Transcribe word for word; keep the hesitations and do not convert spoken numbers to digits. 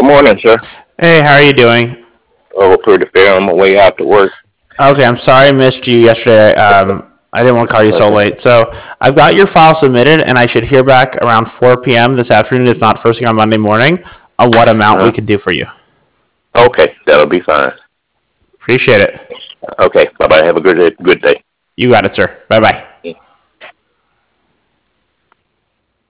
Good morning, sir. Hey, how are you doing? Oh, pretty fair on my way out to work. Okay, I'm sorry I missed you yesterday. Um, I didn't want to call you so Okay. late. So I've got your file submitted, and I should hear back around four p m this afternoon, if not first thing on Monday morning, on what amount we Uh-huh. could do for you. Okay, that'll be fine. Appreciate it. Okay, bye bye. Have a good day. Good day. You got it, sir. Bye bye.